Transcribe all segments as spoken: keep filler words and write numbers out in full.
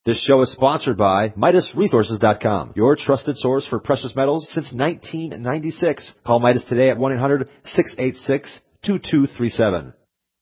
This show is sponsored by Midas Resources dot com, your trusted source for precious metals since nineteen ninety-six. Call Midas today at one eight hundred, six eight six, two two three seven.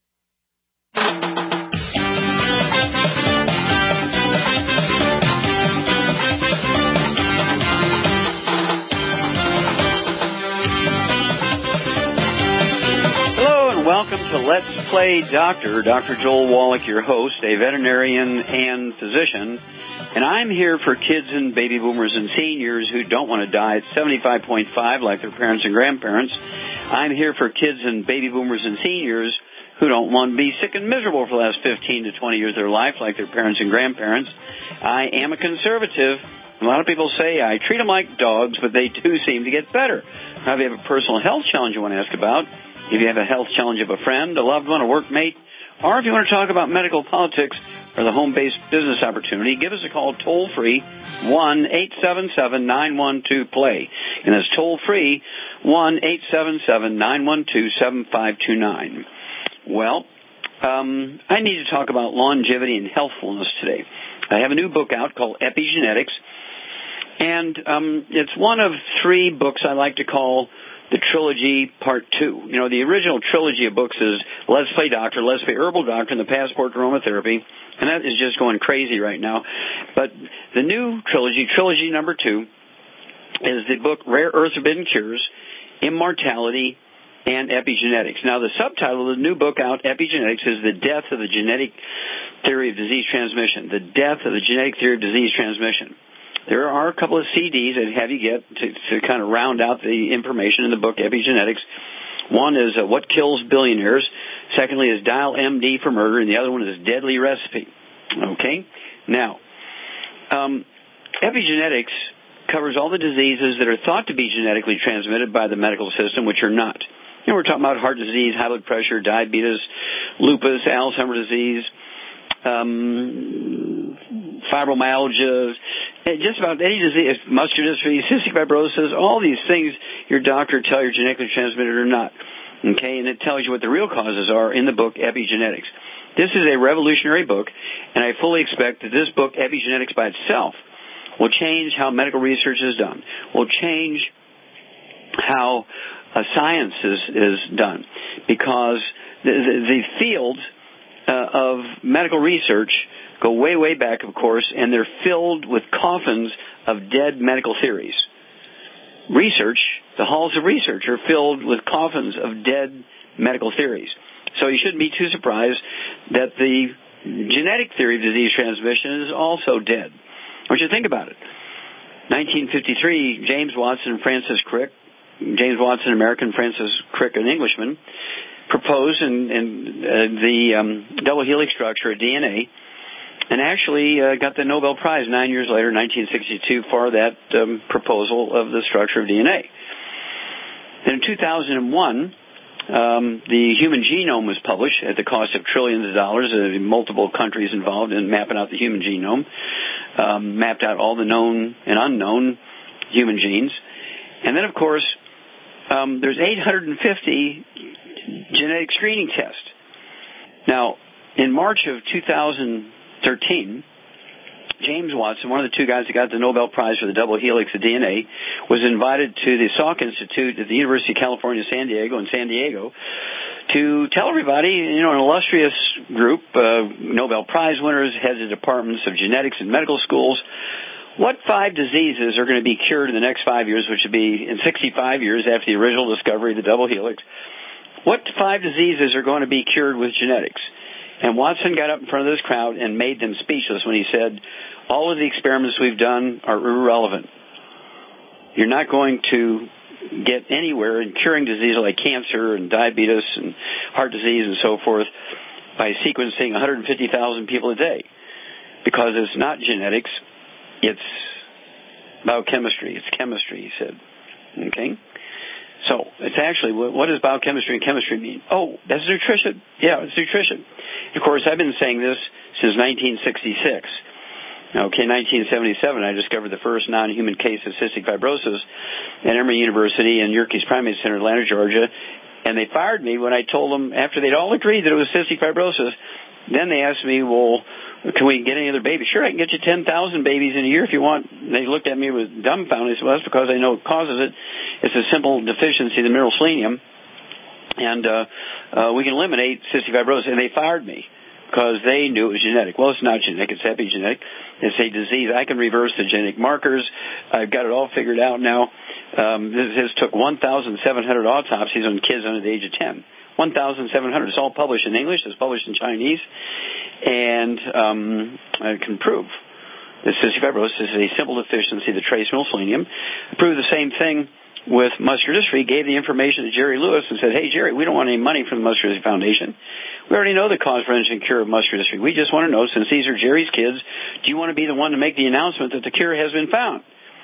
Welcome to Let's Play Doctor. Doctor Joel Wallach, your host, a veterinarian and physician. And I'm here for kids and baby boomers and seniors who don't want to die at seventy-five point five like their parents and grandparents. I'm here for kids and baby boomers and seniors who don't want to be sick and miserable for the last fifteen to twenty years of their life like their parents and grandparents. I am a conservative. A lot of people say I treat them like dogs, but they do seem to get better. Now, if you have a personal health challenge you want to ask about, if you have a health challenge of a friend, a loved one, a workmate, or if you want to talk about medical politics or the home-based business opportunity, give us a call toll-free, one eight seven seven, nine one two, play. And that's toll-free, one eight seven seven, nine one two, seven five two nine. Well, um, I need to talk about longevity and healthfulness today. I have a new book out called Epigenetics, and um, it's one of three books I like to call the Trilogy Part two. You know, the original trilogy of books is Let's Play Doctor, Let's Play Herbal Doctor, and the Passport to Aromatherapy, and that is just going crazy right now. But the new trilogy, Trilogy Number two, is the book Rare Earth Forbidden Cures, Immortality, and Epigenetics. Now, the subtitle of the new book out, Epigenetics, is The Death of the Genetic Theory of Disease Transmission. The Death of the Genetic Theory of Disease Transmission. There are a couple of C Ds that have you get to, to kind of round out the information in the book Epigenetics. One is uh, What Kills Billionaires. Secondly is Dial M D for Murder. And the other one is Deadly Recipe. Okay? Now, um, epigenetics covers all the diseases that are thought to be genetically transmitted by the medical system, which are not. You know, we're talking about heart disease, high blood pressure, diabetes, lupus, Alzheimer's disease, um, fibromyalgia, just about any disease, muscular dystrophy, cystic fibrosis, all these things your doctor tell you are genetically transmitted or not. Okay, and it tells you what the real causes are in the book Epigenetics. This is a revolutionary book, and I fully expect that this book, Epigenetics by itself, will change how medical research is done, will change how uh, science is, is done, because the, the, the field uh, of medical research go way, way back, of course, and they're filled with coffins of dead medical theories. Research, the halls of research are filled with coffins of dead medical theories. So you shouldn't be too surprised that the genetic theory of disease transmission is also dead. I want you to think about it. nineteen fifty-three, James Watson and Francis Crick, James Watson, American, Francis Crick, an Englishman, proposed in, in uh, the um, double helix structure of D N A, and actually uh, got the Nobel Prize nine years later, nineteen sixty-two, for that um, proposal of the structure of D N A. Then in two thousand one, um, the human genome was published at the cost of trillions of dollars. Uh, multiple countries involved in mapping out the human genome, um, mapped out all the known and unknown human genes. And then, of course, um, there's eight hundred fifty genetic screening tests. Now, in March of two thousand thirteen, James Watson, one of the two guys that got the Nobel Prize for the double helix of D N A, was invited to the Salk Institute at the University of California, San Diego, in San Diego, to tell everybody, you know, an illustrious group, uh, Nobel Prize winners, heads of departments of genetics in medical schools, what five diseases are going to be cured in the next five years, which would be in sixty-five years after the original discovery of the double helix. What five diseases are going to be cured with genetics? And Watson got up in front of this crowd and made them speechless when he said, all of the experiments we've done are irrelevant. You're not going to get anywhere in curing diseases like cancer and diabetes and heart disease and so forth by sequencing one hundred fifty thousand people a day, because it's not genetics, it's biochemistry, it's chemistry, he said. Okay? So it's actually, what does biochemistry and chemistry mean? Oh, that's nutrition. Yeah, it's nutrition. Of course, I've been saying this since nineteen sixty-six. Okay, nineteen seventy-seven, I discovered the first non-human case of cystic fibrosis at Emory University and Yerkes Primate Center in Atlanta, Georgia, and they fired me when I told them, after they'd all agreed that it was cystic fibrosis, then they asked me, well, can we get any other babies? Sure, I can get you ten thousand babies in a year if you want. They looked at me with dumbfounded. They said, well, that's because I know what causes it. It's a simple deficiency of the mineral selenium, and uh, uh, we can eliminate cystic fibrosis. And they fired me because they knew it was genetic. Well, it's not genetic. It's epigenetic. It's a disease. I can reverse the genetic markers. I've got it all figured out now. Um, this, this took one thousand seven hundred autopsies on kids under the age of ten. one thousand seven hundred. It's all published in English. It's published in Chinese. And um, I can prove that cystic fibrosis is a simple deficiency of the trace mineral selenium. I proved the same thing with muscular dystrophy, gave the information to Jerry Lewis and said, hey, Jerry, we don't want any money from the Muscular Dystrophy Foundation. We already know the cause, prevention, and cure of muscular dystrophy. We just want to know, since these are Jerry's kids, do you want to be the one to make the announcement that the cure has been found?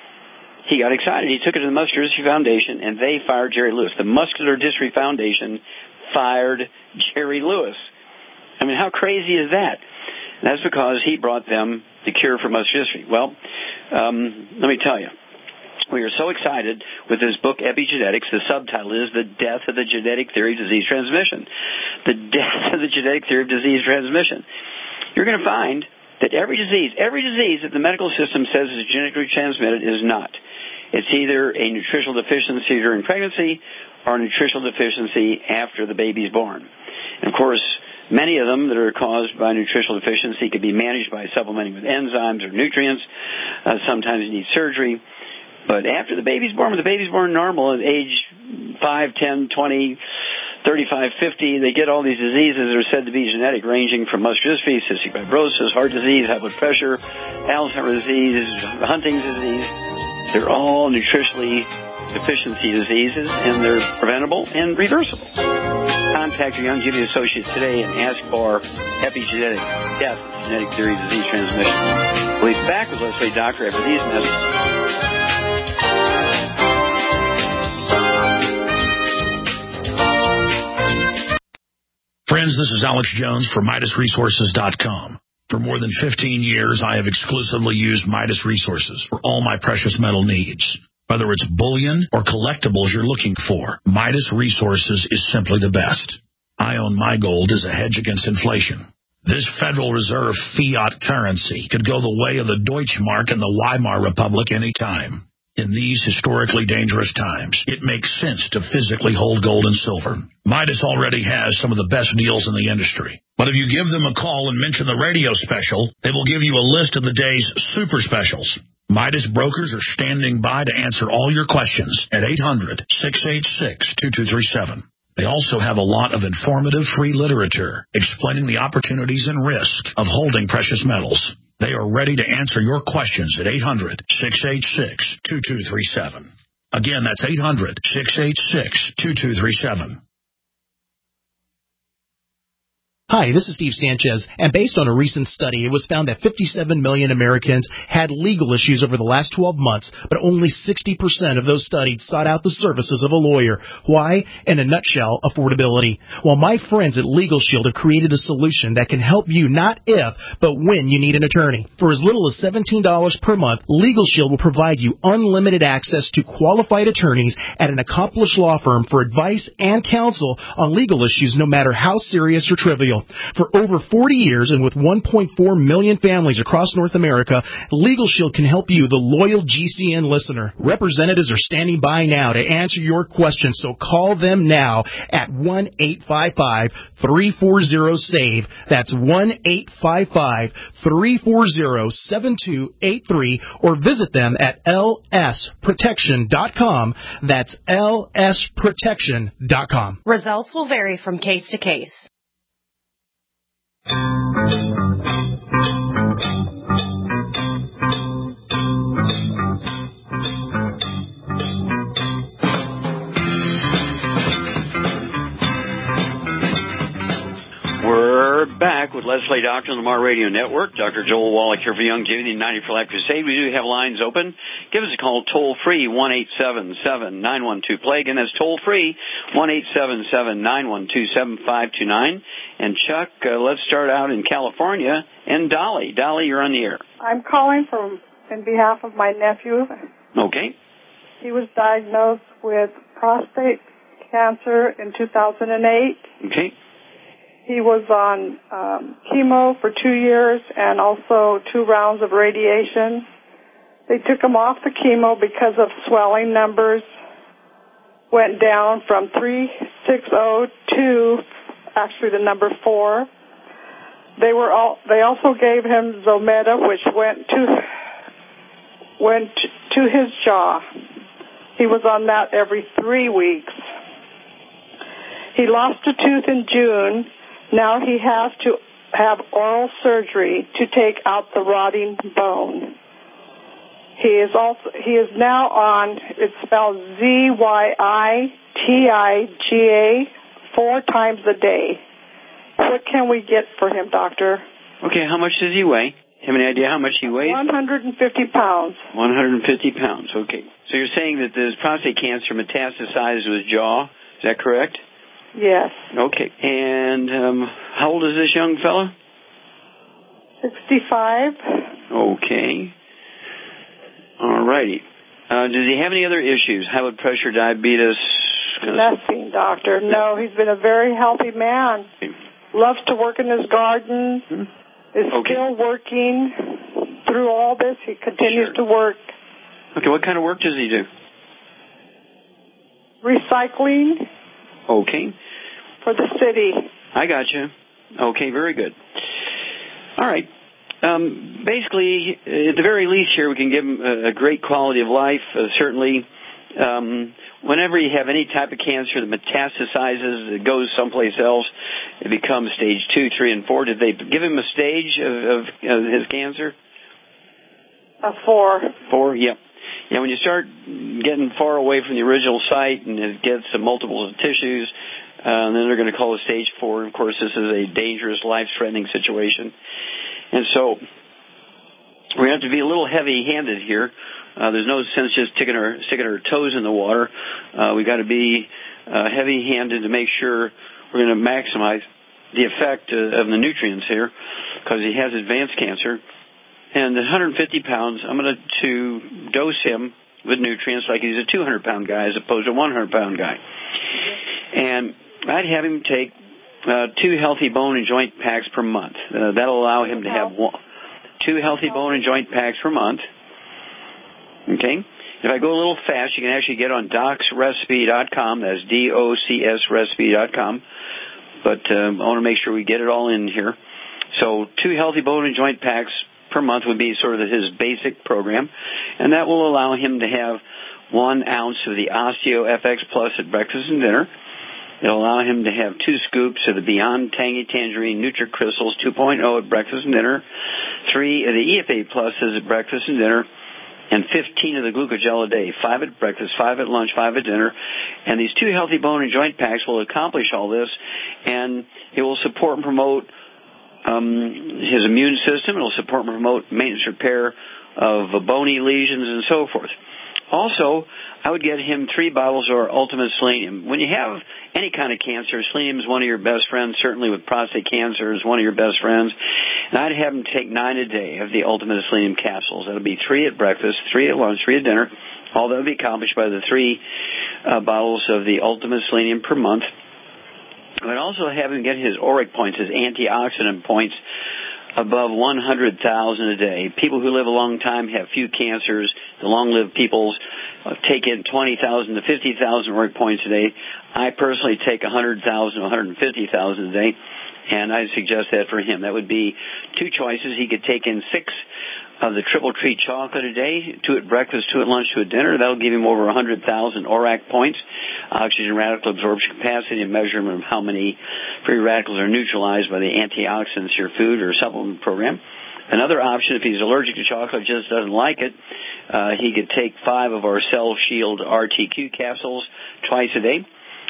He got excited. He took it to the Muscular Dystrophy Foundation, and they fired Jerry Lewis. The Muscular Dystrophy Foundation fired Jerry Lewis. I mean, how crazy is that? That's because he brought them the cure for muscular dystrophy. Well, um, let me tell you, we are so excited with this book, Epigenetics. The subtitle is The Death of the Genetic Theory of Disease Transmission. The Death of the Genetic Theory of Disease Transmission. You're going to find that every disease, every disease that the medical system says is genetically transmitted is not. It's either a nutritional deficiency during pregnancy or a nutritional deficiency after the baby's born. And, of course, many of them that are caused by nutritional deficiency can be managed by supplementing with enzymes or nutrients. Uh, sometimes you need surgery. But after the baby's born, when the baby's born normal at age five, ten, twenty, thirty-five, fifty, they get all these diseases that are said to be genetic, ranging from muscular dystrophy, cystic fibrosis, heart disease, high blood pressure, Alzheimer's disease, Huntington's disease. They're all nutritionally deficiency diseases, and they're preventable and reversible. Contact your Youngevity associate today and ask for epigenetic death, genetic theory of disease transmission. We'll be back with Leslie Doctor after these messages. Friends, this is Alex Jones for Midas Resources dot com. For more than fifteen years, I have exclusively used Midas Resources for all my precious metal needs. Whether it's bullion or collectibles you're looking for, Midas Resources is simply the best. I own my gold as a hedge against inflation. This Federal Reserve fiat currency could go the way of the Deutschmark and the Weimar Republic any time. In these historically dangerous times, it makes sense to physically hold gold and silver. Midas already has some of the best deals in the industry. But if you give them a call and mention the radio special, they will give you a list of the day's super specials. Midas brokers are standing by to answer all your questions at eight hundred, six eight six, two two three seven. They also have a lot of informative free literature explaining the opportunities and risk of holding precious metals. They are ready to answer your questions at eight hundred, six eight six, two two three seven. Again, that's eight hundred, six eight six, two two three seven. Hi, this is Steve Sanchez, and based on a recent study, it was found that fifty-seven million Americans had legal issues over the last twelve months, but only sixty percent of those studied sought out the services of a lawyer. Why? In a nutshell, affordability. Well, my friends at Legal Shield have created a solution that can help you not if, but when you need an attorney. For as little as seventeen dollars per month, Legal Shield will provide you unlimited access to qualified attorneys at an accomplished law firm for advice and counsel on legal issues, no matter how serious or trivial. For over forty years and with one point four million families across North America, Legal Shield can help you, the loyal G C N listener. Representatives are standing by now to answer your questions, so call them now at one eight five five, three four zero, SAVE. That's one eight five five, three four zero, seven two eight three, or visit them at L S protection dot com. That's L S protection dot com. Results will vary from case to case. We're back with Leslie Doctor on the Mar Radio Network. Doctor Joel Wallach here for Youngevity and ninety for Life Crusade. We do have lines open. Give us a call toll-free, one eight seven seven, nine one two, PLAGUE. And that's toll-free, one eight seven seven, nine one two, seven five two nine. And Chuck, uh, let's start out in California. And Dolly. Dolly, you're on the air. I'm calling from in behalf of my nephew. Okay. He was diagnosed with prostate cancer in two thousand eight. Okay. He was on um, chemo for two years and also two rounds of radiation. They took him off the chemo because of swelling numbers. Went down from three sixty to actually the number four. They were all. They also gave him Zometa, which went to went to his jaw. He was on that every three weeks. He lost a tooth in June. Now he has to have oral surgery to take out the rotting bone. He is also he is now on, it's spelled Z Y I T I G A, four times a day. What can we get for him, doctor? Okay, how much does he weigh? Have any idea how much he weighs? one hundred fifty pounds. one hundred fifty pounds, okay. So you're saying that this prostate cancer metastasized to his jaw, is that correct? Yes. Okay, and um, how old is this young fella? sixty-five. Okay. All righty. Uh, does he have any other issues? High blood pressure, diabetes? Nothing, doctor. No, he's been a very healthy man. Okay. Loves to work in his garden. Hmm? Is Okay. still working through all this. He continues Sure. to work. Okay, what kind of work does he do? Recycling Okay. for the city. I got you. Okay, very good. All right. Um, basically, at the very least here, we can give him a, a great quality of life. Uh, certainly, um, whenever you have any type of cancer that metastasizes, it goes someplace else, it becomes stage two, three, and four. Did they give him a stage of, of, of his cancer? A four. Four, yep. Yeah, when you start getting far away from the original site and it gets to multiples of tissues, uh, then they're going to call it stage four. Of course, this is a dangerous, life-threatening situation. And so we have to be a little heavy-handed here. Uh, there's no sense just sticking our, sticking our toes in the water. Uh, we've got to be uh, heavy-handed to make sure we're going to maximize the effect uh, of the nutrients here because he has advanced cancer. And at one hundred fifty pounds, I'm going to, to dose him with nutrients like he's a two hundred pound guy as opposed to a one hundred pound guy. And I'd have him take uh, two healthy bone and joint packs per month. Uh, that'll allow him to have one, two healthy bone and joint packs per month. Okay? If I go a little fast, you can actually get on docs recipe dot com. That's D O C S recipe dot com. But um, I want to make sure we get it all in here. So two healthy bone and joint packs per month would be sort of his basic program, and that will allow him to have one ounce of the Osteo F X Plus at breakfast and dinner. It'll allow him to have two scoops of the Beyond Tangy Tangerine NutriCrystals two point oh at breakfast and dinner, three of the E F A Pluses at breakfast and dinner, and fifteen of the Glucogel a day, five at breakfast, five at lunch, five at dinner. And these two healthy bone and joint packs will accomplish all this, and it will support and promote Um, his immune system. It'll support and promote maintenance repair of bony lesions and so forth. Also, I would get him three bottles of our Ultimate Selenium. When you have any kind of cancer, selenium is one of your best friends. Certainly with prostate cancer is one of your best friends. And I'd have him take nine a day of the Ultimate Selenium capsules. That'll be three at breakfast, three at lunch, three at dinner. All that will be accomplished by the three uh, bottles of the Ultimate Selenium per month. I would also have him get his ORAC points, his antioxidant points, above one hundred thousand a day. People who live a long time have few cancers. The long-lived people uh, take in twenty thousand to fifty thousand ORAC points a day. I personally take one hundred thousand to one hundred fifty thousand a day, and I suggest that for him. That would be two choices. He could take in six of the Triple Treat chocolate a day, two at breakfast, two at lunch, two at dinner. That'll give him over one hundred thousand ORAC points, oxygen radical absorption capacity, and measurement of how many free radicals are neutralized by the antioxidants, your food or supplement program. Another option, if he's allergic to chocolate, just doesn't like it, uh, he could take five of our Cell Shield R T Q capsules twice a day.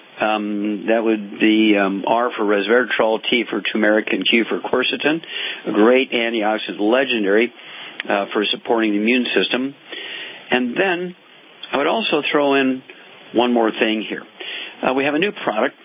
Um, that would be um, R for resveratrol, T for turmeric, and Q for quercetin. A great antioxidant, legendary uh, for supporting the immune system. And then I would also throw in one more thing here. Uh, we have a new product.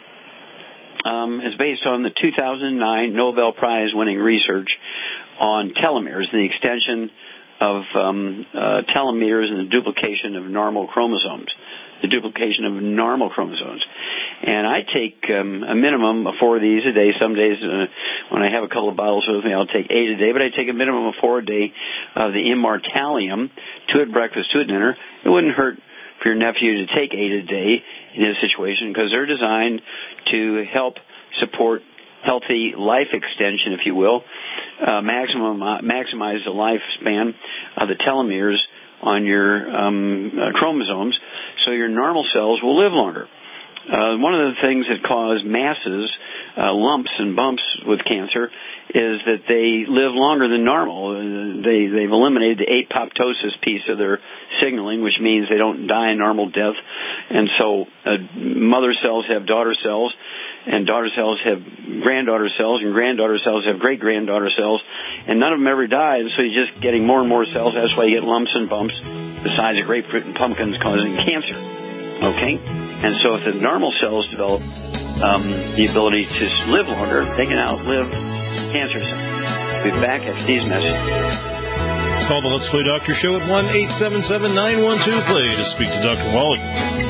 Um, it's based on the two thousand nine Nobel Prize winning research on telomeres, the extension of um, uh, telomeres and the duplication of normal chromosomes. The duplication of normal chromosomes. And I take um, a minimum of four of these a day. Some days uh, when I have a couple of bottles with me, I'll take eight a day, but I take a minimum of four a day of the Immortalium, two at breakfast, two at dinner. It wouldn't hurt for your nephew to take eight a day in his situation because they're designed to help support healthy life extension, if you will, uh, maximum uh, maximize the lifespan of the telomeres on your um, uh, chromosomes, so your normal cells will live longer. Uh, one of the things that cause masses, uh, lumps and bumps with cancer is that they live longer than normal. Uh, they, they've eliminated the apoptosis piece of their signaling, which means they don't die a normal death. And so uh, mother cells have daughter cells, and daughter cells have granddaughter cells, and granddaughter cells have great-granddaughter cells, and none of them ever die, and so you're just getting more and more cells. That's why you get lumps and bumps the size of grapefruit and pumpkins causing cancer. Okay? And so if the normal cells develop um, the ability to live longer, they can outlive cancer cells. We'll be back after these messages. Call the Let's Play Doctor Show at one eight seven seven, nine one two, play to speak to Doctor Wallach.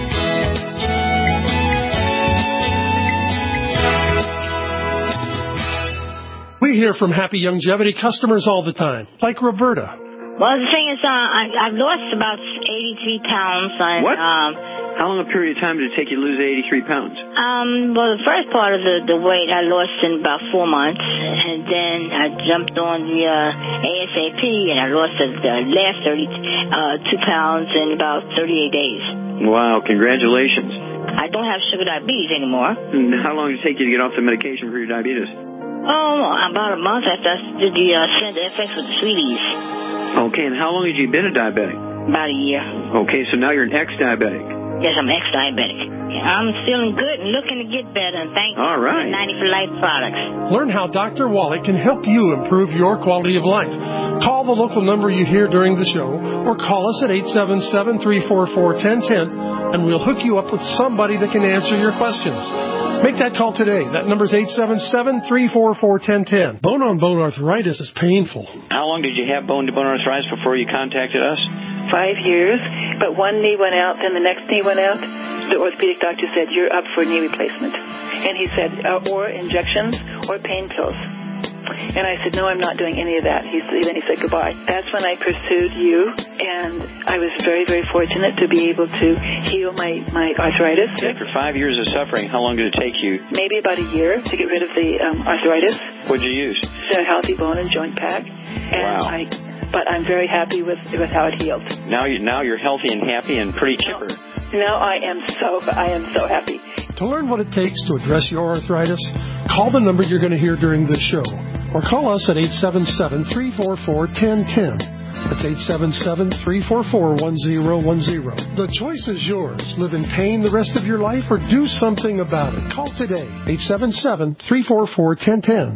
We hear from Happy Longevity customers all the time, like Roberta. Well, the thing is, uh, I, I've lost about eighty-three pounds. And, what? Um, How long a period of time did it take you to lose eighty-three pounds? Um, well, the first part of the, the weight I lost in about four months, and then I jumped on the uh, ASAP, and I lost the, the last thirty-two pounds in about thirty-eight days. Wow, congratulations. I don't have sugar diabetes anymore. And how long did it take you to get off the medication for your diabetes? Oh, about a month after I did the uh, Center F X with the Sweeties. Okay, and how long have you been a diabetic? About a year. Okay, so now you're an ex-diabetic. Yes, I'm ex-diabetic. I'm feeling good and looking to get better, and thanks All right. to ninety for Life products. Learn how Doctor Wallach can help you improve your quality of life. Call the local number you hear during the show, or call us at eight seven seven, three four four, one zero one zero, and we'll hook you up with somebody that can answer your questions. Make that call today. That number's eight seven seven, three four four, one zero one zero. Bone-on-bone arthritis is painful. How long did you have bone-to-bone arthritis before you contacted us? Five years, but one knee went out, then the next knee went out. The orthopedic doctor said, you're up for knee replacement. And he said, uh, or injections or pain pills. And I said, no, I'm not doing any of that. He said, then he said goodbye. That's when I pursued you, and I was very, very fortunate to be able to heal my, my arthritis. After five years of suffering, how long did it take you? Maybe about a year to get rid of the um, arthritis. What did you use? The Healthy Bone and Joint Pack. And wow. I, but I'm very happy with, with how it healed. Now, you, now you're healthy and happy and pretty chipper. Now I am so, I am so happy. To learn what it takes to address your arthritis, call the number you're going to hear during this show, or call us at eight seven seven, three four four, one zero one zero. That's eight seven seven, three four four, one zero one zero. The choice is yours. Live in pain the rest of your life or do something about it. Call today, eight seven seven, three four four, one zero one zero.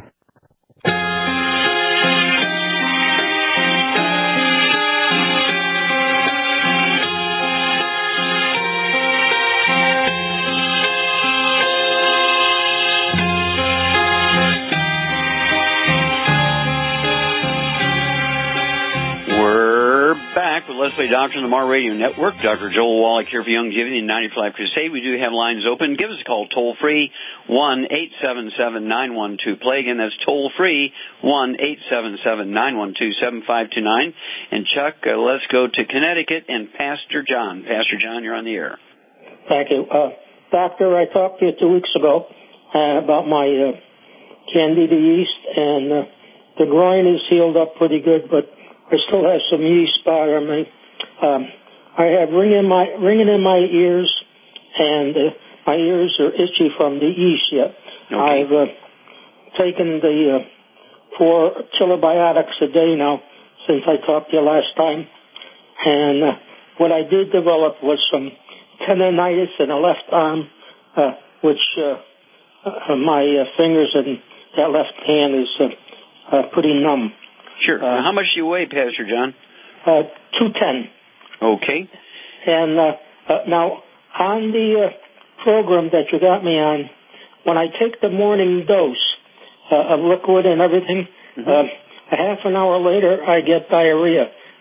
Leslie Doctor on the Mar Radio Network. Doctor Joel Wallach here for Longevity and ninety for Life Crusade. We do have lines open. Give us a call toll free, one eight seven seven, nine one two, play. Again, that's toll free, one eight seven seven, nine one two, seven five two nine. And Chuck, uh, let's go to Connecticut and Pastor John. Pastor John, you're on the air. Thank you. Uh, doctor, I talked to you two weeks ago uh, about my uh, candida yeast, and uh, the groin is healed up pretty good, but I still have some yeast bothering me. Um, I have ringing in my ringing in my ears, and uh, my ears are itchy from the yeast yet. Okay. I've uh, taken the uh, four chilobiotics a day now since I talked to you last time, and uh, what I did develop was some tendonitis in the left arm, uh, which uh, uh, my uh, fingers and that left hand is uh, uh, pretty numb. Sure. Uh, How much do you weigh, Pastor John? Uh, two ten. Okay. And uh, uh, now, on the uh, program that you got me on, when I take the morning dose uh, of liquid and everything, mm-hmm. uh, a half an hour later, I get diarrhea.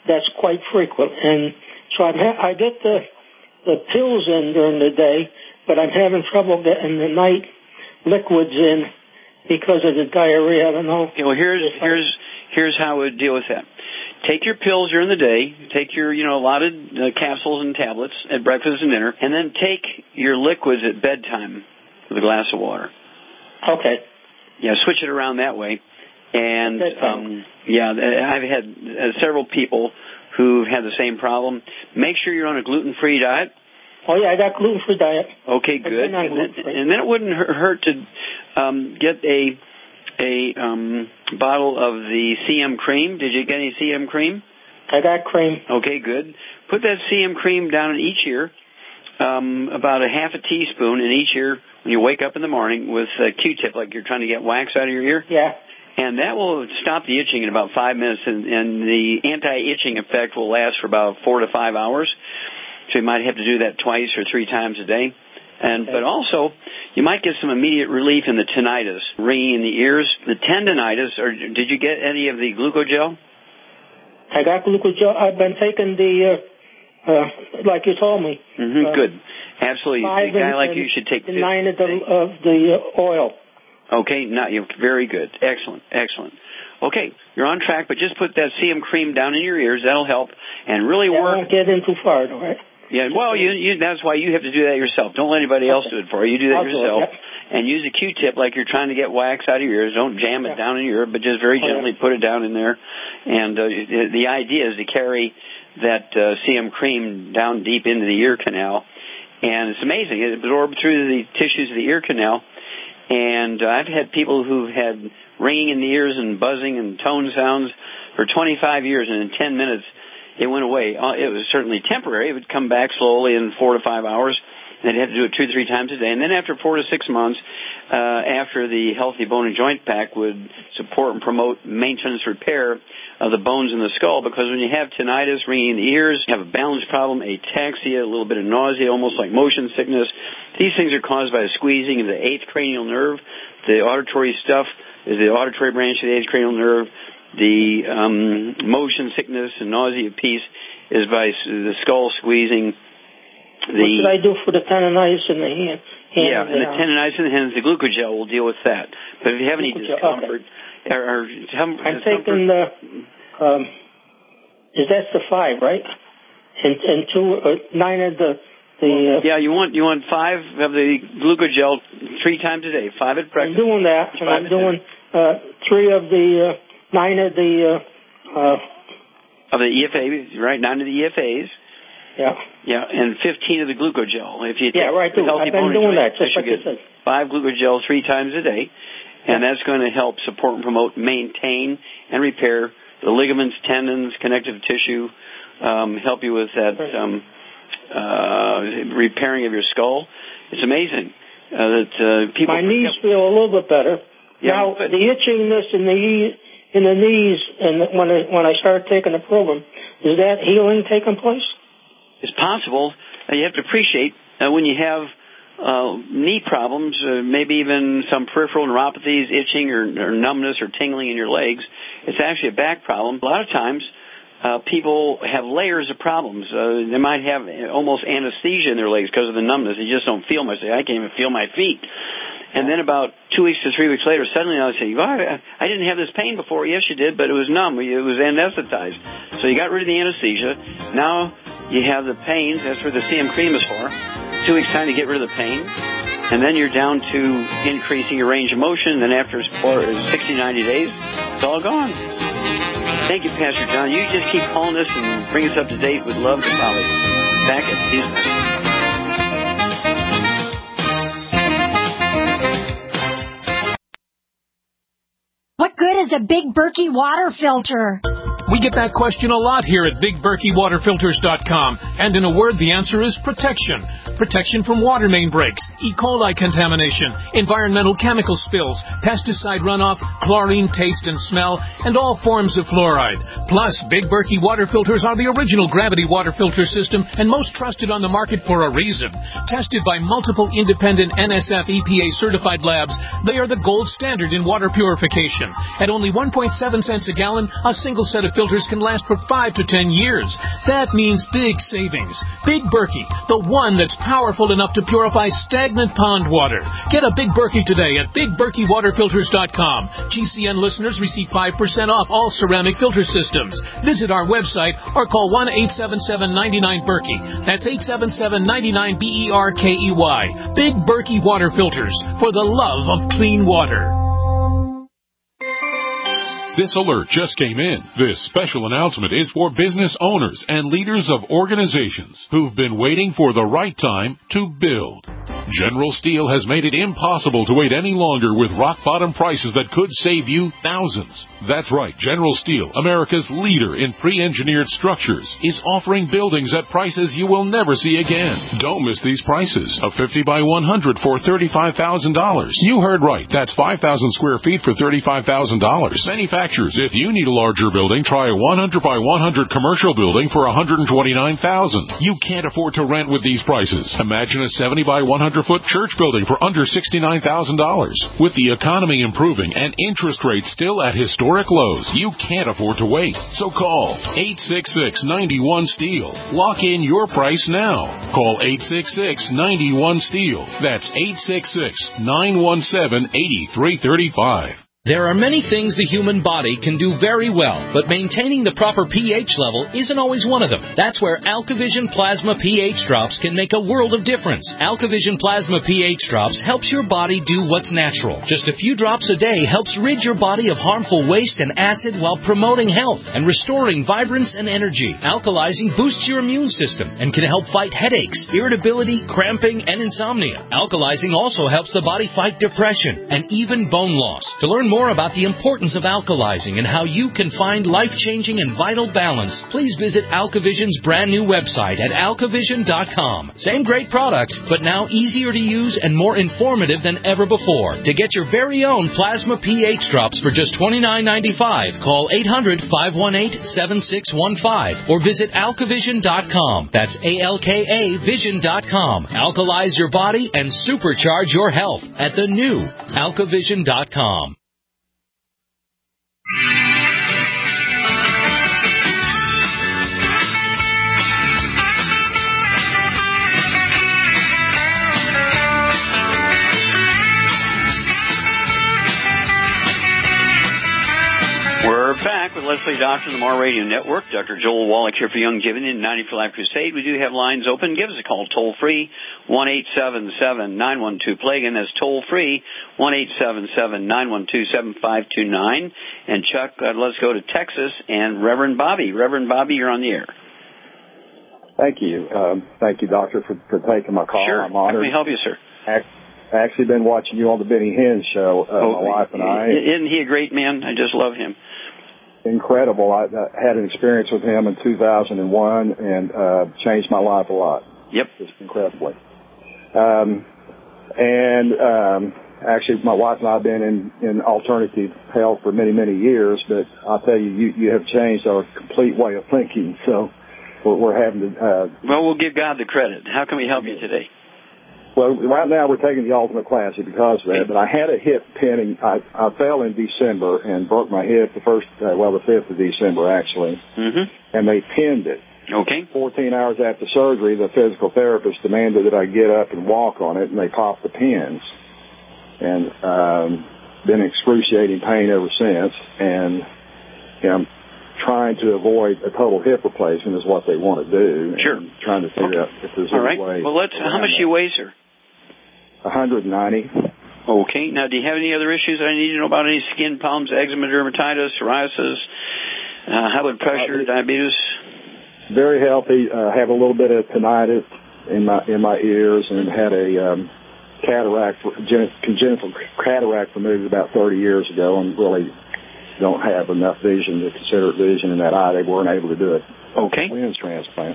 that's quite frequent. And so I'm ha- I get the the pills in during the day, but I'm having trouble getting the night liquids in because of the diarrhea. I don't know. Okay, well, here's here's here's how we deal with that. Take your pills during the day. Take your, you know, allotted uh, capsules and tablets at breakfast and dinner, and then take your liquids at bedtime with a glass of water. Okay. Yeah, switch it around that way. And, um, yeah, I've had uh, several people who've had the same problem. Make sure you're on a gluten-free diet. Oh, yeah, I got gluten-free diet. Okay, good. And then, and then it wouldn't hurt to um, get a a um, bottle of the C M cream. Did you get any C M cream? I got cream. Okay, good. Put that C M cream down in each ear, um, about a half a teaspoon in each ear when you wake up in the morning with a Q-tip, like you're trying to get wax out of your ear. Yeah. And that will stop the itching in about five minutes, and, and the anti-itching effect will last for about four to five hours. So you might have to do that twice or three times a day. And okay. But also, you might get some immediate relief in the tinnitus, ringing in the ears, the tendonitis. Or did you get any of the glucogel? I got glucogel. I've been taking the, uh, uh, like you told me. Mm-hmm, uh, good. Absolutely. A guy like you should take nine of the, of the uh, oil. Okay, now you're very good. Excellent, excellent. Okay, you're on track, but just put that C M cream down in your ears. That'll help and really yeah, work. I won't get in too far, all right? Yeah, well, you, you, that's why you have to do that yourself. Don't let anybody else do it for you. You do that I'll yourself. Do it, yep. And use a Q-tip like you're trying to get wax out of your ears. Don't jam it yeah. down in your ear, but just very gently oh, yeah. put it down in there. And uh, the idea is to carry that uh, C M cream down deep into the ear canal. And it's amazing. It absorbs through the tissues of the ear canal. And uh, I've had people who've had ringing in the ears and buzzing and tone sounds for twenty-five years, and in ten minutes it went away. It was certainly temporary. It would come back slowly in four to five hours. They'd have to do it two or three times a day. And then after four to six months, uh, after the Healthy Bone and Joint Pack would support and promote maintenance repair of the bones in the skull, because when you have tinnitus, ringing in the ears, you have a balance problem, ataxia, a little bit of nausea, almost like motion sickness. These things are caused by a squeezing of the eighth cranial nerve. The auditory stuff is the auditory branch of the eighth cranial nerve. The um, motion sickness and nausea piece is by the skull squeezing. The, what should I do for the tendonitis in the hand? hand yeah, and the uh, tendonitis in the hands, the glucogel will deal with that. But if you have any discomfort, okay. or, or some I'm discomfort, taking the, um, is that the five, right? And, and two, uh, nine of the, the. Uh, yeah, you want you want five of the glucogel three times a day, five at breakfast. I'm doing that, and I'm doing uh, three of the. Uh, Nine of the, uh, uh... Of the E F As, right, nine of the E F As. Yeah. Yeah, and fifteen of the glucogel. If you take yeah, right, the healthy I've been doing that, just like you said. Five glucogel three times a day, and yeah. that's going to help support and promote, maintain, and repair the ligaments, tendons, connective tissue, um, help you with that um, uh, repairing of your skull. It's amazing uh, that uh, people... My knees feel a little bit better. Yeah, now, but, the itchingness in the in the knees, and when I, when I start taking the program, is that healing taking place? It's possible. Uh, you have to appreciate uh, when you have uh, knee problems, uh, maybe even some peripheral neuropathies, itching or, or numbness or tingling in your legs. It's actually a back problem. A lot of times, uh, people have layers of problems. Uh, they might have almost anesthesia in their legs because of the numbness. They just don't feel much. They say, I can't even feel my feet. And then about two weeks to three weeks later, suddenly I would say, well, I didn't have this pain before. Yes, you did, but it was numb. It was anesthetized. So you got rid of the anesthesia. Now you have the pain. That's where the C M cream is for. Two weeks' time to get rid of the pain. And then you're down to increasing your range of motion. Then after sixty, ninety days, it's all gone. Thank you, Pastor John. You just keep calling us and bring us up to date with love and colleagues. Back at Houston. What good is a Big Berkey water filter? We get that question a lot here at Big Berkey Water Filters dot com. And in a word, the answer is protection. Protection from water main breaks, E. coli contamination, environmental chemical spills, pesticide runoff, chlorine taste and smell, and all forms of fluoride. Plus, Big Berkey water filters are the original gravity water filter system and most trusted on the market for a reason. Tested by multiple independent N S F E P A certified labs, they are the gold standard in water purification. At only one point seven cents a gallon, a single set of filters filters can last for five to ten years. That means big savings. Big Berkey, the one that's powerful enough to purify stagnant pond water. Get a Big Berkey today at big berkey water filters dot com. G C N listeners receive five percent off all ceramic filter systems. Visit our website or call one eight seven seven, nine nine, Berkey. That's eight seven seven, nine nine, B E R K E Y. Big Berkey Water Filters, for the love of clean water. This alert just came in. This special announcement is for business owners and leaders of organizations who've been waiting for the right time to build. General Steel has made it impossible to wait any longer with rock-bottom prices that could save you thousands. That's right, General Steel, America's leader in pre-engineered structures, is offering buildings at prices you will never see again. Don't miss these prices. A fifty by one hundred for thirty-five thousand dollars. You heard right. That's five thousand square feet for thirty-five thousand dollars. Manufacturers, if you need a larger building, try a one hundred by one hundred commercial building for one hundred twenty-nine thousand dollars. You can't afford to rent with these prices. Imagine a seventy by one hundred foot church building for under sixty-nine thousand dollars. With the economy improving and interest rates still at historic lows, you can't afford to wait. So call eight six six, nine one, STEEL. Lock in your price now. Call eight six six, nine one, STEEL. That's eight six six, nine one seven, eight three three five. There are many things the human body can do very well, but maintaining the proper pH level isn't always one of them. That's where AlkaVision Plasma pH Drops can make a world of difference. AlkaVision Plasma pH Drops helps your body do what's natural. Just a few drops a day helps rid your body of harmful waste and acid while promoting health and restoring vibrance and energy. Alkalizing boosts your immune system and can help fight headaches, irritability, cramping, and insomnia. Alkalizing also helps the body fight depression and even bone loss. To learn more about the importance of alkalizing and how you can find life-changing and vital balance, please visit AlkaVision's brand new website at alkavision dot com. Same great products, but now easier to use and more informative than ever before. To get your very own Plasma pH Drops for just twenty-nine ninety-five, call eight hundred, five one eight, seven six one five or visit alkavision dot com. That's A L K A vision dot com. Alkalize your body and supercharge your health at the new alkavision dot com. We're back with Leslie Doctor on the Mar Radio Network. Doctor Joel Wallach here for Young Giving in ninety for Life Crusade. We do have lines open. Give us a call toll free, one eight seven seven, nine one two, play. Again, that's toll free, one eight seven seven, nine one two, seven five two nine. And Chuck, uh, let's go to Texas and Reverend Bobby. Reverend Bobby, you're on the air. Thank you. Um, thank you, Doctor, for, for taking my call. Sure. I'm honored. How can we help you, sir? I've actually been watching you on the Benny Hinn show, uh, oh, my wife and I. Isn't he a great man? I just love him. Incredible. I, I had an experience with him in two thousand one and uh, changed my life a lot. Yep. Just incredibly. Um, and um, actually, my wife and I have been in, in alternative health for many, many years, but I'll tell you, you, you have changed our complete way of thinking. So we're, we're having to... Uh, well, we'll give God the credit. How can we help you today? Well, right now we're taking the Ultimate Classic because of that, but I had a hip pinning. I, I fell in December and broke my hip the first, uh, well, the fifth of December, actually, mm-hmm. and they pinned it. Okay. fourteen hours after surgery, the physical therapist demanded that I get up and walk on it, and they popped the pins. And um, been in excruciating pain ever since, and you know, I'm trying to avoid a total hip replacement is what they want to do. Sure. And trying to figure okay. out if there's All any right. way. Well, let's. How much do you weigh, sir? one hundred ninety. Okay. Now, do you have any other issues I need to know about? Any skin problems, eczema, dermatitis, psoriasis, uh, high blood pressure, uh, diabetes? Very healthy. Uh, have a little bit of tinnitus in my in my ears, and had a um, cataract, congenital cataract removed about thirty years ago, and really don't have enough vision to consider it vision in that eye. They weren't able to do it. Okay. Lens transplant.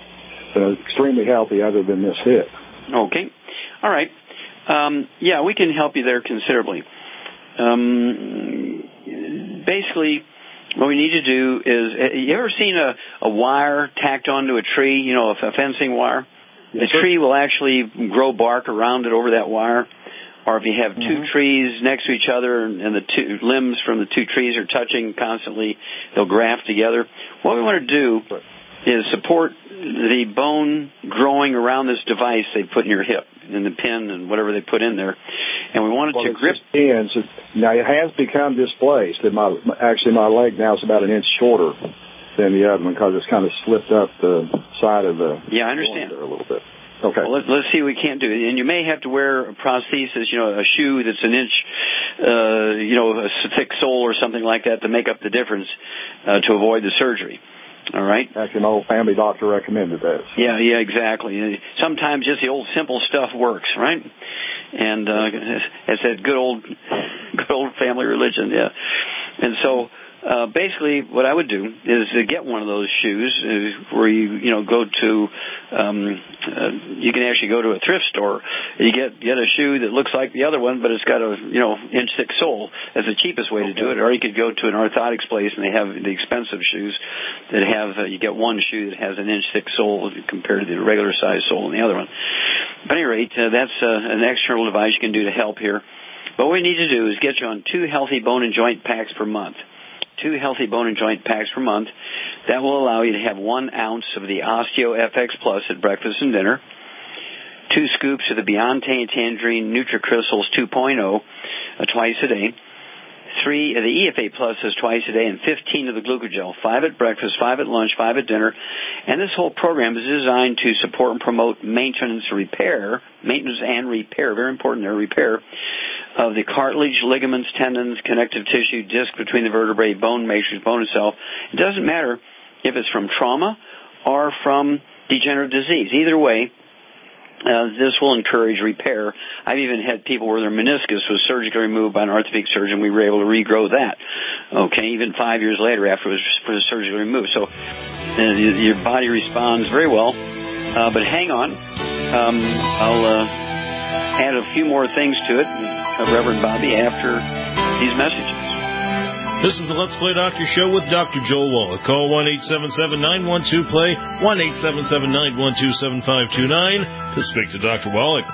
So extremely healthy, other than this hip. Okay. All right. Um, yeah, we can help you there considerably. Um, basically, what we need to do is, you ever seen a, a wire tacked onto a tree, you know, a fencing wire? Yes, the tree will actually grow bark around it over that wire. or if you have two mm-hmm. trees next to each other and the two limbs from the two trees are touching constantly, they'll graft together. What we want to do is support the bone growing around this device they put in your hip, in the pin and whatever they put in there. And we want it well, to grip. Pins. Now, it has become displaced. My, actually, my leg now is about an inch shorter than the other one because it's kind of slipped up the side of the yeah, I understand there a little bit. Okay. Well, let, let's see what we can't do. And you may have to wear a prosthesis, you know, a shoe that's an inch, uh, you know, a thick sole or something like that to make up the difference uh, to avoid the surgery. All right. Actually, my old family doctor recommended that. Yeah, yeah, exactly. Sometimes just the old simple stuff works, right? And uh, it's that good old, good old family religion, yeah. And so. Uh, basically, what I would do is uh, get one of those shoes uh, where you, you know, go to, um, uh, you can actually go to a thrift store. You get get a shoe that looks like the other one, but it's got a, you know, inch thick sole. That's the cheapest way to do it. Or you could go to an orthotics place and they have the expensive shoes that have, uh, you get one shoe that has an inch thick sole compared to the regular size sole in the other one. But at any rate, uh, that's uh, an external device you can do to help here. But what we need to do is get you on two healthy bone and joint packs per month. Two healthy bone and joint packs per month. That will allow you to have one ounce of the Osteo F X Plus at breakfast and dinner, two scoops of the Beyond Tangerine NutriCrystals two point oh uh, twice a day, three of the E F A Pluses twice a day, and fifteen of the Glucogel, five at breakfast, five at lunch, five at dinner. And this whole program is designed to support and promote maintenance repair, maintenance and repair, very important there, repair, of the cartilage, ligaments, tendons, connective tissue, disc between the vertebrae, bone matrix, bone itself. It doesn't matter if it's from trauma or from degenerative disease. Either way, uh, this will encourage repair. I've even had people where their meniscus was surgically removed by an orthopedic surgeon. We were able to regrow that, okay, even five years later after it was surgically removed. So uh, your body responds very well. Uh, but hang on. Um, I'll uh, add a few more things to it. Reverend Bobby, after these messages. This is the Let's Play Doctor Show with Doctor Joel Wallach. Call one eight seven seven, nine one two, play, one eight seven seven, nine one two, seven five two nine to speak to Doctor Wallach.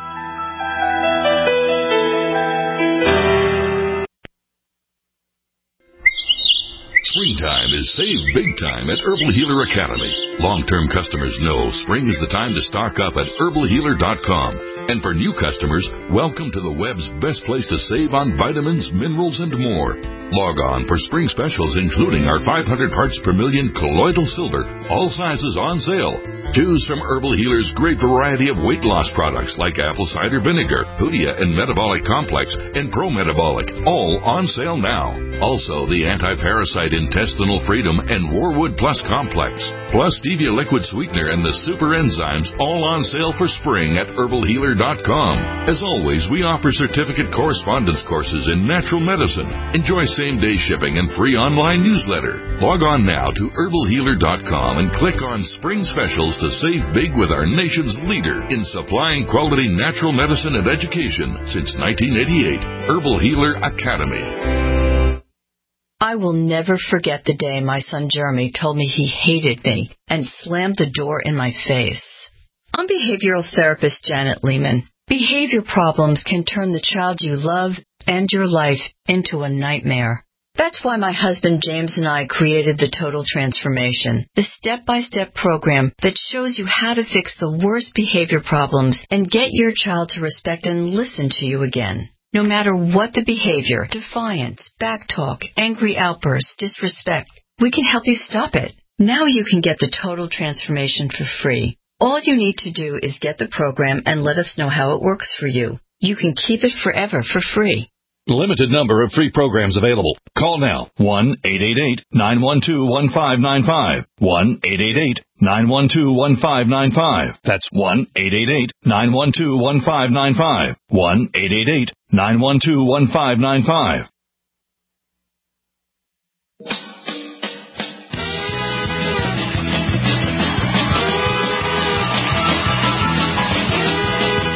Springtime is save big time at Herbal Healer Academy. Long-term customers know spring is the time to stock up at herbal healer dot com. And for new customers, welcome to the web's best place to save on vitamins, minerals, and more. Log on for spring specials, including our five hundred parts per million colloidal silver, all sizes on sale. Choose from Herbal Healer's great variety of weight loss products like apple cider vinegar, Hoodia and Metabolic Complex, and Pro Metabolic, all on sale now. Also, the Anti-Parasite Intestinal Freedom and Warwood Plus Complex, plus Stevia Liquid Sweetener and the Super Enzymes, all on sale for spring at herbal healer dot com. As always, we offer certificate correspondence courses in natural medicine. Enjoy same-day shipping and free online newsletter. Log on now to herbal healer dot com and click on Spring Specials to save big with our nation's leader in supplying quality natural medicine and education since nineteen eighty-eight. Herbal Healer Academy. I will never forget the day my son Jeremy told me he hated me and slammed the door in my face. I'm behavioral therapist Janet Lehman. Behavior problems can turn the child you love and your life into a nightmare. That's why my husband James and I created the Total Transformation, the step-by-step program that shows you how to fix the worst behavior problems and get your child to respect and listen to you again. No matter what the behavior, defiance, backtalk, angry outbursts, disrespect, we can help you stop it. Now you can get the Total Transformation for free. All you need to do is get the program and let us know how it works for you. You can keep it forever for free. Limited number of free programs available. Call now, one eight eight eight, nine one two, one five nine five, one eight eight eight, nine one two, one five nine five. That's one eight eight eight, nine one two, one five nine five, one eight eight eight, nine one two, one five nine five.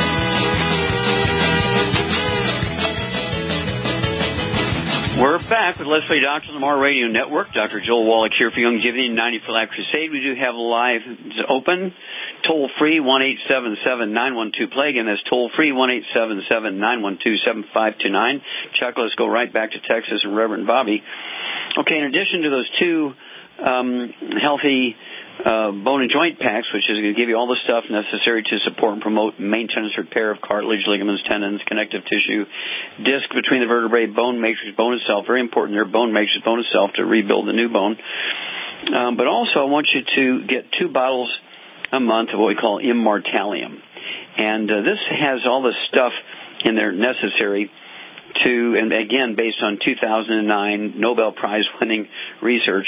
We're back back with Leslie Doctor on the Mar Radio Network. Doctor Joel Wallach here for Longevity and ninety for Life Crusade. We do have live open, toll free, one eight seven seven nine one two play. Again, that's toll free, one eight seven seven nine one two seven five two nine. Chuck, let's go right back to Texas and Reverend Bobby. Okay, in addition to those two um, healthy Uh, bone and joint packs, which is going to give you all the stuff necessary to support and promote maintenance, repair of cartilage, ligaments, tendons, connective tissue, disc between the vertebrae, bone matrix, bone itself. Very important there, bone matrix, bone itself to rebuild the new bone. Um, but also, I want you to get two bottles a month of what we call Immortalium. And uh, this has all the stuff in there necessary to, and again, based on two thousand nine Nobel Prize-winning research,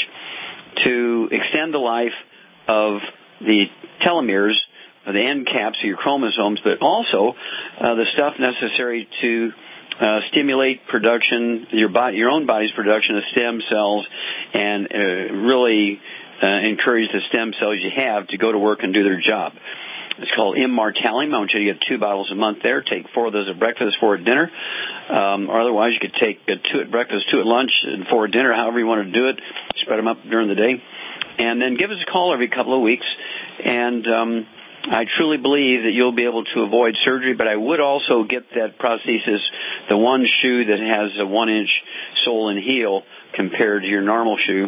to extend the life of the telomeres, the end caps of your chromosomes, but also uh, the stuff necessary to uh, stimulate production, your body, your own body's production of stem cells, and uh, really uh, encourage the stem cells you have to go to work and do their job. It's called Immortalium. I want you to get two bottles a month there. Take four of those at breakfast, four at dinner. Um, or otherwise, you could take uh, two at breakfast, two at lunch, and four at dinner, however you want to do it. Spread them up during the day. And then give us a call every couple of weeks. And um, I truly believe that you'll be able to avoid surgery, but I would also get that prosthesis, the one shoe that has a one-inch sole and heel compared to your normal shoe.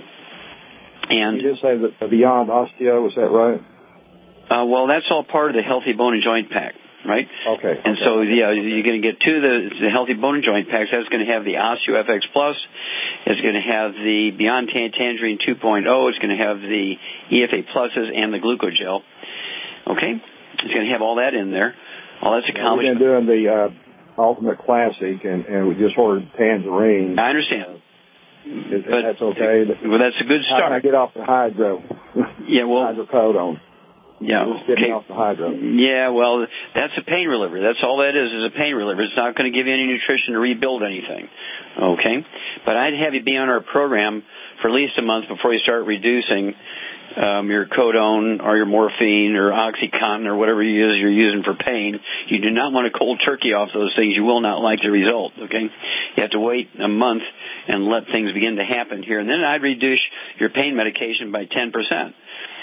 And you just say that the Beyond Osteo, is that right? Uh, well, that's all part of the Healthy Bone and Joint Pack, right? Okay. And okay. so, yeah, you're going to get two of the, the Healthy Bone and Joint Packs. That's going to have the Osteo F X Plus. It's going to have the Beyond Tangerine two point oh. It's going to have the E F A Pluses and the Glucogel. Okay? It's going to have all that in there. All that's accomplished. We've been doing the uh, Ultimate Classic, and, and we just ordered Tangerine. I understand. Is, but, that's okay. Well, that's a good start. How can I get off the hydro? Yeah, well. Hydrocodone. Yeah, getting okay. off the hydro. Yeah, well, that's a pain reliever. That's all that is, is a pain reliever. It's not going to give you any nutrition to rebuild anything. Okay? But I'd have you be on our program for at least a month before you start reducing um, your codone or your morphine or OxyContin or whatever it is you're using for pain. You do not want to cold turkey off those things. You will not like the result. Okay? You have to wait a month and let things begin to happen here. And then I'd reduce your pain medication by ten percent.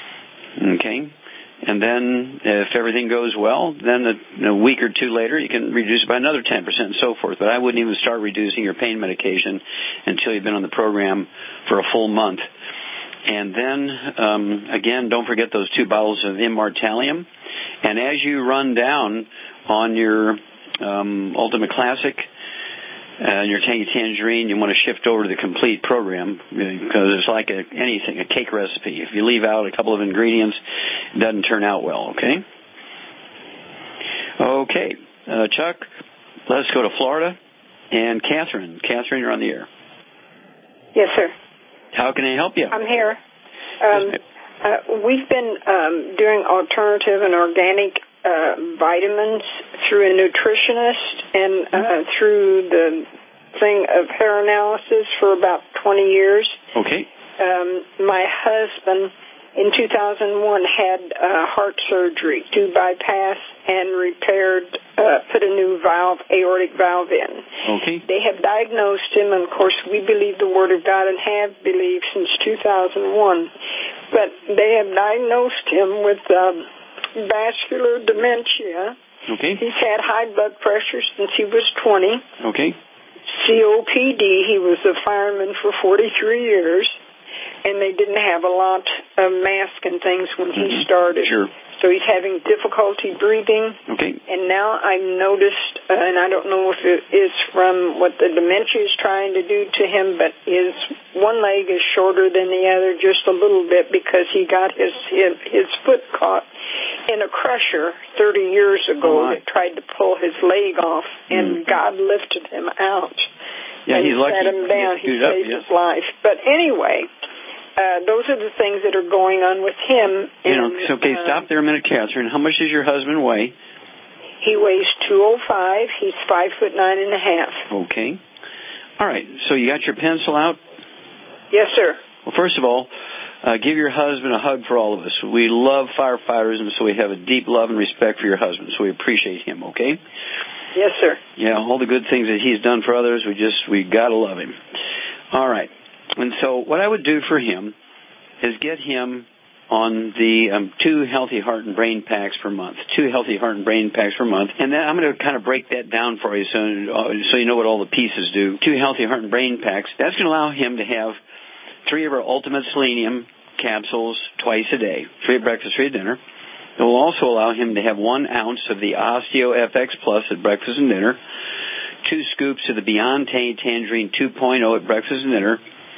Okay? And then, if everything goes well, then a, a week or two later, you can reduce it by another ten percent and so forth. But I wouldn't even start reducing your pain medication until you've been on the program for a full month. And then, um, again, don't forget those two bottles of Immortalium. And as you run down on your um, Ultimate Classic, and your Tangy Tangerine, you want to shift over to the complete program because it's like a, anything, a cake recipe. If you leave out a couple of ingredients, it doesn't turn out well, okay? Okay. Uh, Chuck, let's go to Florida. And Catherine. Catherine, you're on the air. Yes, sir. How can I help you? I'm here. Um, uh, we've been um, doing alternative and organic Uh, vitamins through a nutritionist and uh, through the thing of hair analysis for about twenty years. Okay. Um, my husband in two thousand one had uh, heart surgery, do bypass, and repaired, uh, put a new valve, aortic valve in. Okay. They have diagnosed him, and of course we believe the Word of God and have believed since two thousand one, but they have diagnosed him with Um, vascular dementia. Okay. He's had high blood pressure since he was twenty. Okay. C O P D, he was a fireman for forty-three years, and they didn't have a lot of mask and things when he Mm-hmm. started. Sure. So he's having difficulty breathing. Okay. And now I've noticed, uh, and I don't know if it is from what the dementia is trying to do to him, but his one leg is shorter than the other just a little bit because he got his his, his foot caught in a crusher thirty years ago oh, that tried to pull his leg off, and mm. God lifted him out. Yeah, and he's lucky. set him down. He up, saved yeah. his life. But anyway, uh, those are the things that are going on with him. You know, and, so, okay, uh, stop there a minute, Catherine. How much does your husband weigh? He weighs two oh five. He's five foot nine and a half. Okay. All right. So you got your pencil out? Yes, sir. Well, first of all, uh, give your husband a hug for all of us. We love firefighters, and so we have a deep love and respect for your husband. So we appreciate him. Okay. Yes, sir. Yeah, all the good things that he's done for others, we just we gotta love him. All right. And so what I would do for him is get him on the um, two healthy heart and brain packs per month, two healthy heart and brain packs per month. And then I'm going to kind of break that down for you so, so you know what all the pieces do. Two healthy heart and brain packs. That's going to allow him to have three of our Ultimate Selenium capsules twice a day, three at breakfast, three at dinner. It will also allow him to have one ounce of the Osteo F X Plus at breakfast and dinner, two scoops of the Beyond Tangerine two point oh at breakfast and dinner,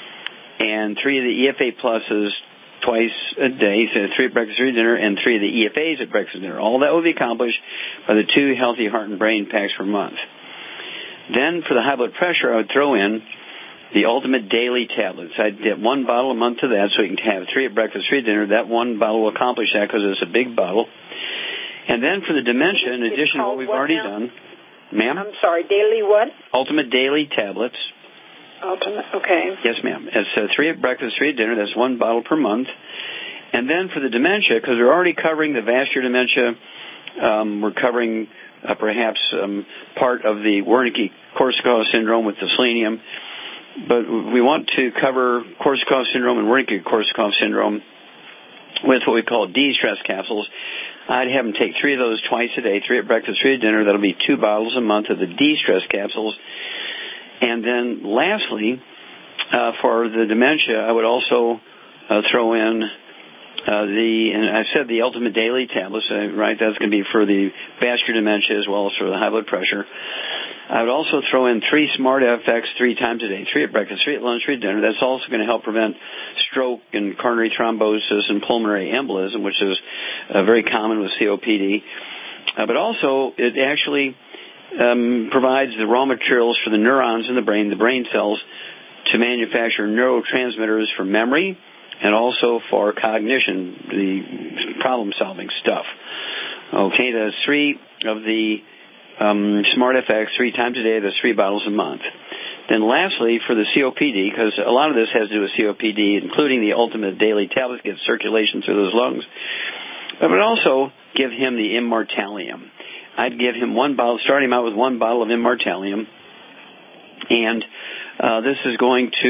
and three of the E F A Pluses twice a day, so three at breakfast, three at dinner, and three of the E F As at breakfast and dinner. All that will be accomplished by the two healthy heart and brain packs per month. Then for the high blood pressure, I would throw in the Ultimate Daily Tablets. I'd get one bottle a month of that, so you can have three at breakfast, three at dinner. That one bottle will accomplish that because it's a big bottle. And then for the dementia, in addition to what we've already done, ma'am? I'm sorry, daily what? Ultimate Daily Tablets. Ultimate, okay. Yes, ma'am. It's uh, three at breakfast, three at dinner. That's one bottle per month. And then for the dementia, because we're already covering the vascular dementia, um, we're covering uh, perhaps um, part of the Wernicke-Korsakoff syndrome with the selenium, but we want to cover Korsakoff syndrome and Wernicke-Korsakoff syndrome with what we call de-stress capsules. I'd have them take three of those twice a day, three at breakfast, three at dinner. That'll be two bottles a month of the de-stress capsules. And then lastly, uh, for the dementia, I would also uh, throw in uh, the, and I said the Ultimate Daily Tablets, uh, right? That's going to be for the vascular dementia as well as for the high blood pressure. I would also throw in three Smart F X three times a day, three at breakfast, three at lunch, three at dinner. That's also going to help prevent stroke and coronary thrombosis and pulmonary embolism, which is uh, very common with C O P D. Uh, but also, it actually um, provides the raw materials for the neurons in the brain, the brain cells, to manufacture neurotransmitters for memory and also for cognition, the problem-solving stuff. Okay, there's three of the Um, Smart F X three times a day. That's three bottles a month. Then lastly, for the C O P D, because a lot of this has to do with C O P D, including the Ultimate Daily Tablets, get circulation through those lungs. But I would also give him the Immortalium. I'd give him one bottle, start him out with one bottle of Immortalium. And uh, this is going to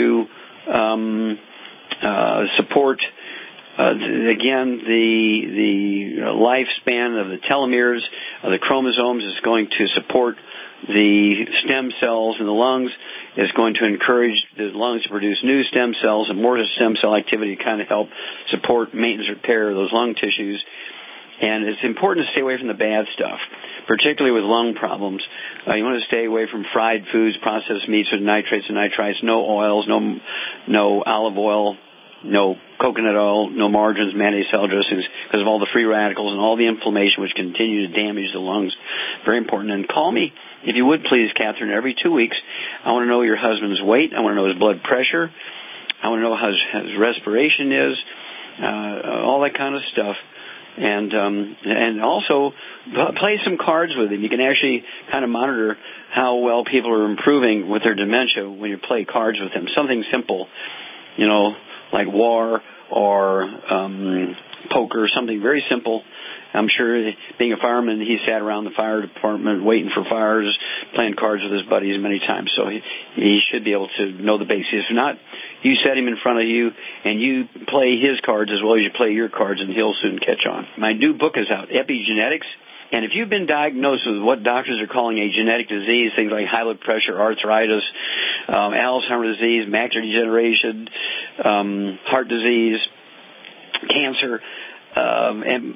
um, uh, support Uh, again, the the lifespan of the telomeres of the chromosomes is going to support the stem cells in the lungs, is going to encourage the lungs to produce new stem cells and more stem cell activity to kind of help support maintenance repair of those lung tissues. And it's important to stay away from the bad stuff, particularly with lung problems. Uh, you want to stay away from fried foods, processed meats with nitrates and nitrites, no oils, no no olive oil, no coconut oil, no margarines, mayonnaise, salad dressings, because of all the free radicals and all the inflammation which continue to damage the lungs. Very important. And call me, if you would please, Catherine, every two weeks. I want to know your husband's weight. I want to know his blood pressure. I want to know how his, how his respiration is, uh, all that kind of stuff. And um, and also play some cards with him. You can actually kind of monitor how well people are improving with their dementia when you play cards with them. Something simple, you know, like war or um, poker, something very simple. I'm sure being a fireman, he sat around the fire department waiting for fires, playing cards with his buddies many times, so he, he should be able to know the basics. If not, you set him in front of you and you play his cards as well as you play your cards, and he'll soon catch on. My new book is out, Epigenetics. And if you've been diagnosed with what doctors are calling a genetic disease, things like high blood pressure, arthritis, um, Alzheimer's disease, macular degeneration, um, heart disease, cancer, um,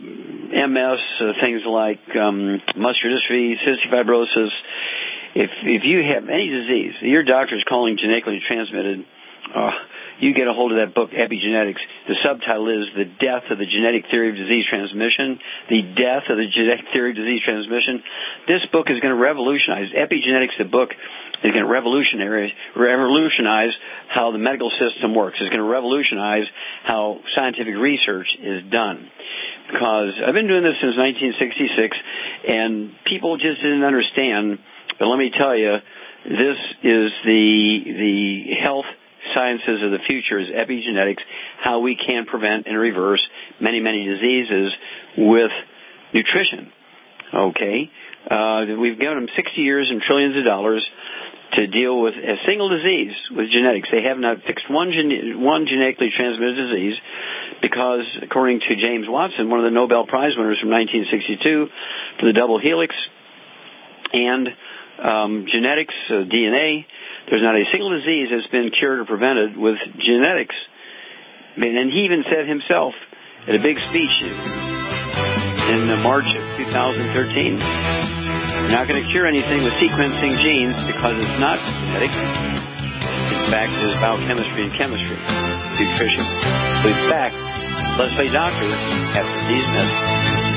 M S, uh, things like um, muscular dystrophy, cystic fibrosis, if if you have any disease that your doctor is calling genetically transmitted, uh, you get a hold of that book, Epigenetics. The subtitle is The Death of the Genetic Theory of Disease Transmission. The Death of the Genetic Theory of Disease Transmission. This book is going to revolutionize. Epigenetics, the book, is going to revolutionize, revolutionize how the medical system works. It's going to revolutionize how scientific research is done. Because I've been doing this since nineteen sixty-six, and people just didn't understand. But let me tell you, this is the the health sciences of the future, is epigenetics, how we can prevent and reverse many, many diseases with nutrition. Okay? Uh, we've given them sixty years and trillions of dollars. to deal with a single disease with genetics. They have not fixed one, gene- one genetically transmitted disease because, according to James Watson, one of the Nobel Prize winners from nineteen sixty-two for the double helix and um, genetics, uh, D N A, there's not a single disease that's been cured or prevented with genetics. And he even said himself at a big speech in March of two thousand thirteen, you're not going to cure anything with sequencing genes because it's not genetic. It's back to biochemistry and chemistry, nutrition. So it's back. Let's play doctor after these messages.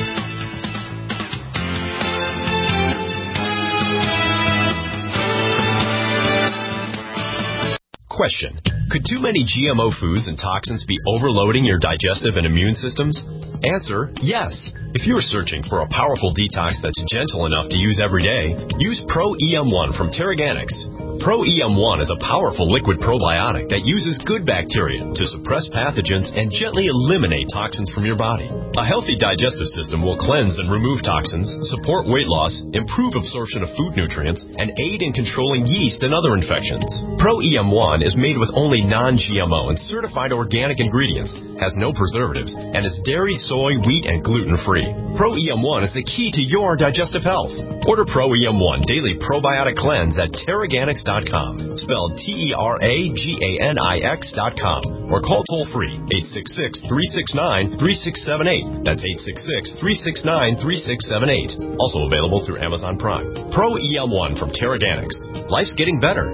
Question. Could too many G M O foods and toxins be overloading your digestive and immune systems? Answer, yes. If you are searching for a powerful detox that's gentle enough to use every day, use Pro E M one from Terraganics. Pro E M one is a powerful liquid probiotic that uses good bacteria to suppress pathogens and gently eliminate toxins from your body. A healthy digestive system will cleanse and remove toxins, support weight loss, improve absorption of food nutrients, and aid in controlling yeast and other infections. Pro E M one is made with only non-G M O and certified organic ingredients, has no preservatives, and is dairy, soy, wheat, and gluten-free. Pro E M one is the key to your digestive health. Order Pro E M one Daily Probiotic Cleanse at Terraganics dot com, spelled T E R A G A N I X dot com, or call toll-free eight six six, three six nine, three six seven eight. That's eight six six, three six nine, three six seven eight. Also available through Amazon Prime. Pro E M one from Terraganics. Life's getting better.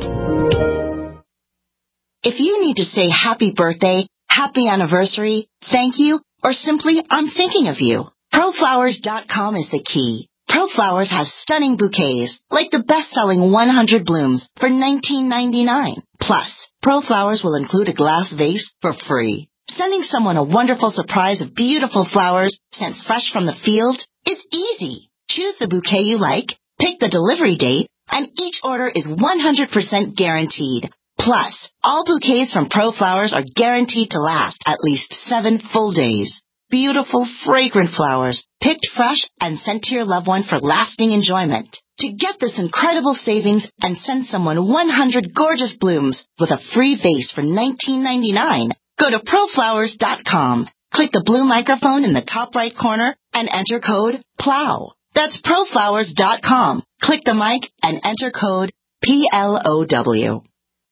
If you need to say happy birthday, happy anniversary, thank you, or simply I'm thinking of you, Pro Flowers dot com is the key. ProFlowers has stunning bouquets, like the best-selling one hundred blooms for nineteen ninety-nine. Plus, ProFlowers will include a glass vase for free. Sending someone a wonderful surprise of beautiful flowers sent fresh from the field is easy. Choose the bouquet you like, pick the delivery date, and each order is one hundred percent guaranteed. Plus, all bouquets from ProFlowers are guaranteed to last at least seven full days. Beautiful, fragrant flowers, picked fresh and sent to your loved one for lasting enjoyment. To get this incredible savings and send someone one hundred gorgeous blooms with a free vase for nineteen ninety-nine, go to Pro Flowers dot com. Click the blue microphone in the top right corner and enter code PLOW. That's Pro Flowers dot com. Click the mic and enter code P L O W.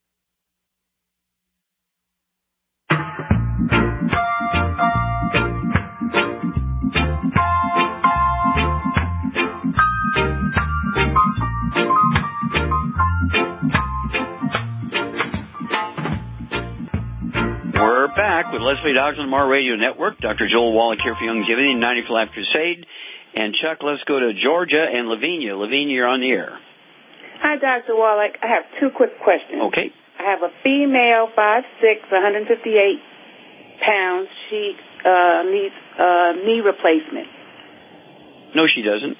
We're back with Leslie Dodds on the Mar Radio Network. Doctor Joel Wallach here for Youngevity and ninety for Life Crusade. And Chuck, let's go to Georgia and Lavinia. Lavinia, you're on the air. Hi, Doctor Wallach. I have two quick questions. Okay. I have a female, five six, one hundred fifty-eight pounds. She uh, needs uh, knee replacement. No, she doesn't.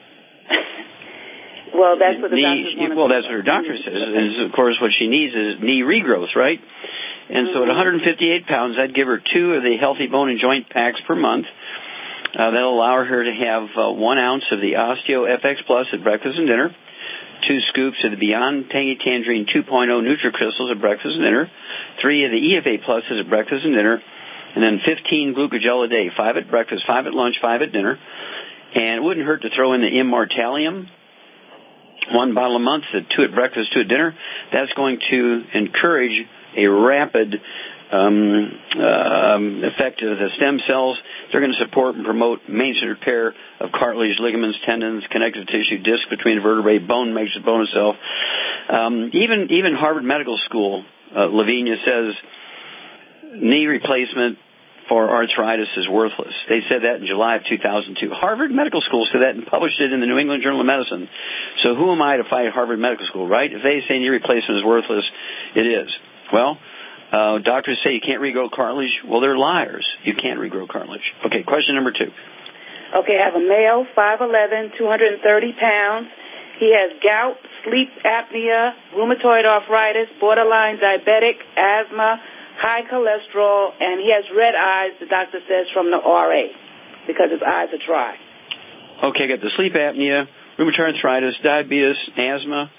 Well, that's what the knee, doctors want to Well, that's what her doctor says. Is, of course, what she needs is knee regrowth, right? And mm-hmm. so at one hundred fifty-eight pounds, I'd give her two of the Healthy Bone and Joint packs per month. Uh, that'll allow her to have uh, one ounce of the Osteo F X Plus at breakfast and dinner, two scoops of the Beyond Tangy Tangerine two point oh NutriCrystals at breakfast and dinner, three of the E F A Pluses at breakfast and dinner, and then fifteen Glucogel a day, five at breakfast, five at lunch, five at dinner. And it wouldn't hurt to throw in the Immortalium, one bottle a month, two at breakfast, two at dinner. That's going to encourage a rapid um, uh, effect of the stem cells. They're going to support and promote maintenance repair of cartilage, ligaments, tendons, connective tissue, disc between vertebrae, bone makes the bone itself. Um, even even Harvard Medical School, uh, Lavinia says knee replacement for arthritis is worthless. They said that in July of two thousand two. Harvard Medical School said that and published it in the New England Journal of Medicine. So who am I to fight Harvard Medical School, right? If they say knee replacement is worthless, it is. Well, uh, doctors say you can't regrow cartilage. Well, they're liars. You can't regrow cartilage. Okay, question number two. Okay, I have a male, five eleven, two hundred thirty pounds. He has gout, sleep apnea, rheumatoid arthritis, borderline diabetic, asthma, high cholesterol, and he has red eyes, the doctor says, from the R A because his eyes are dry. Okay, got the sleep apnea, rheumatoid arthritis, diabetes, asthma,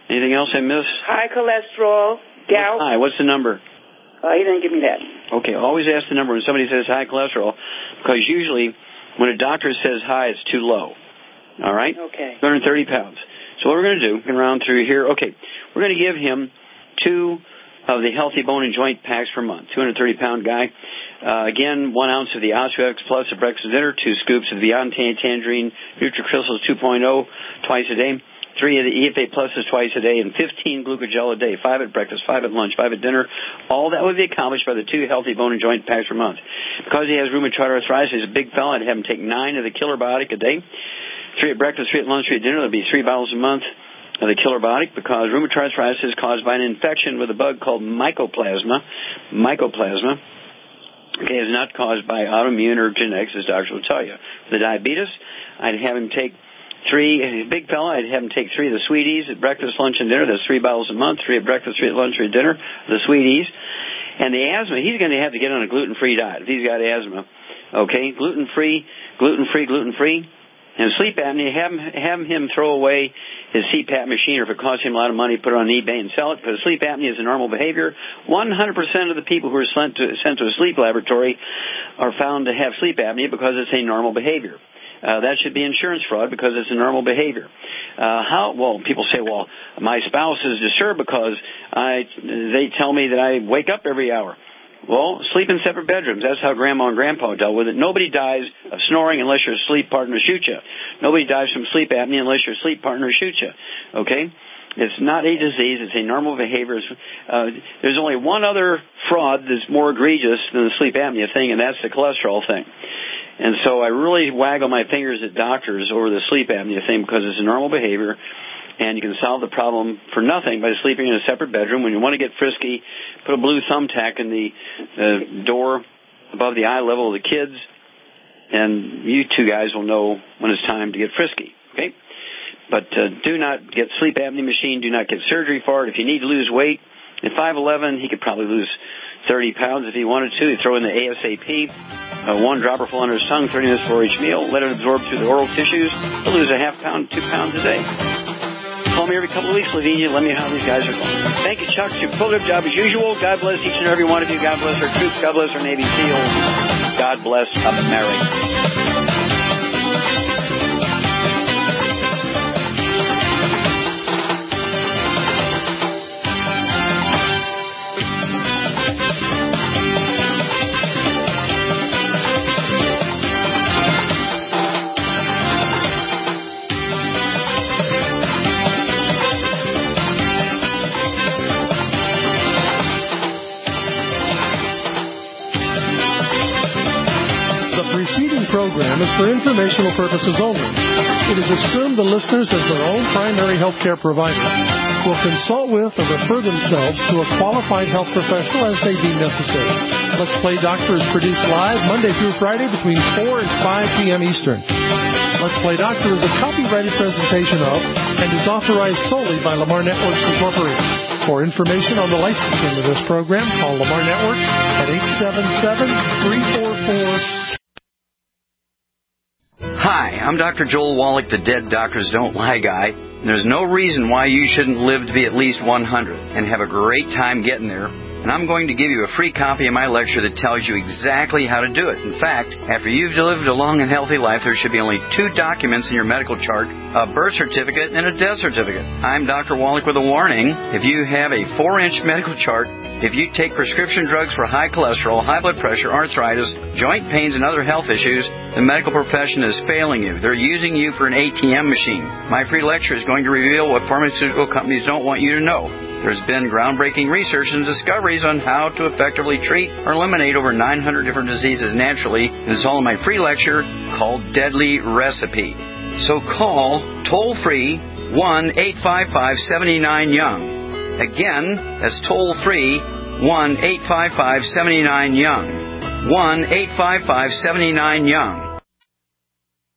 Anything else I missed? High cholesterol, gout. High. What's the number? Uh, he didn't give me that. Okay, always ask the number when somebody says high cholesterol, because usually when a doctor says high, it's too low. All right? Okay. two hundred thirty pounds. So what we're going to do, we're going to round through here. Okay, we're going to give him two of the Healthy Bone and Joint packs per month. two hundred thirty pound guy. Uh, again, one ounce of the OsteoX Plus at breakfast and dinner, two scoops of the Beyond Tangerine NutriCrystals two point oh twice a day, three of the E F A Pluses twice a day, and fifteen Glucogel a day, five at breakfast, five at lunch, five at dinner. All that would be accomplished by the two Healthy Bone and Joint packs per month. Because he has rheumatoid arthritis, he's a big fella, I'd have him take nine of the Killer Biotic a day, three at breakfast, three at lunch, three at dinner. That'd be three bottles a month of the Killer Biotic, because rheumatoid arthritis is caused by an infection with a bug called Mycoplasma. Mycoplasma. Okay, is not caused by autoimmune or genetics, as doctors will tell you. For the diabetes, I'd have him take three, he's a big fella, I'd have him take three of the Sweeties at breakfast, lunch, and dinner. That's three bottles a month, three at breakfast, three at lunch, three at dinner, the Sweeties. And the asthma, he's going to have to get on a gluten-free diet if he's got asthma. Okay, gluten-free, gluten-free, gluten-free. And sleep apnea, have him, have him throw away his C PAP machine, or if it costs him a lot of money, put it on eBay and sell it, because sleep apnea is a normal behavior. one hundred percent of the people who are sent to, sent to a sleep laboratory are found to have sleep apnea because it's a normal behavior. Uh, that should be insurance fraud because it's a normal behavior. Uh, how, well, people say, well, my spouse is disturbed because I, they tell me that I wake up every hour. Well, sleep in separate bedrooms. That's how Grandma and Grandpa dealt with it. Nobody dies of snoring unless your sleep partner shoots you. Nobody dies from sleep apnea unless your sleep partner shoots you. Okay? It's not a disease. It's a normal behavior. Uh, there's only one other fraud that's more egregious than the sleep apnea thing, and that's the cholesterol thing. And so I really waggle my fingers at doctors over the sleep apnea thing because it's a normal behavior. And you can solve the problem for nothing by sleeping in a separate bedroom. When you want to get frisky, put a blue thumbtack in the uh, door above the eye level of the kids, and you two guys will know when it's time to get frisky, okay? But uh, do not get sleep apnea machine. Do not get surgery for it. If you need to lose weight, at five eleven, he could probably lose thirty pounds if he wanted to. He'd throw in the ASAP, uh, one dropper full under his tongue, thirty minutes before each meal. Let it absorb through the oral tissues. He'll lose a half pound, two pounds a day. Call me every couple of weeks, Lavinia. Let me know how these guys are going. Thank you, Chuck. It's your full-time job as usual. God bless each and every one of you. God bless our troops. God bless our Navy SEALs. God bless America. Program is for informational purposes only. It is assumed the listeners, as their own primary health care provider, will consult with or refer themselves to a qualified health professional as they deem necessary. Let's Play Doctor is produced live Monday through Friday between four and five p.m. Eastern. Let's Play Doctor is a copyrighted presentation of and is authorized solely by Lamar Networks Incorporated. For information on the licensing of this program, call Lamar Networks at eight seven seven, three four four Hi, I'm Doctor Joel Wallach, the Dead Doctors Don't Lie guy. There's no reason why you shouldn't live to be at least one hundred and have a great time getting there. And I'm going to give you a free copy of my lecture that tells you exactly how to do it. In fact, after you've lived a long and healthy life, there should be only two documents in your medical chart, a birth certificate and a death certificate. I'm Doctor Wallach with a warning. If you have a four-inch medical chart, if you take prescription drugs for high cholesterol, high blood pressure, arthritis, joint pains, and other health issues, the medical profession is failing you. They're using you for an A T M machine. My free lecture is going to reveal what pharmaceutical companies don't want you to know. There's been groundbreaking research and discoveries on how to effectively treat or eliminate over nine hundred different diseases naturally, and it's all in my free lecture called Deadly Recipe. So call toll-free one eight five five, seven nine, young. Again, that's toll-free one eight five five, seven nine, young. one eight five five, seven nine, young.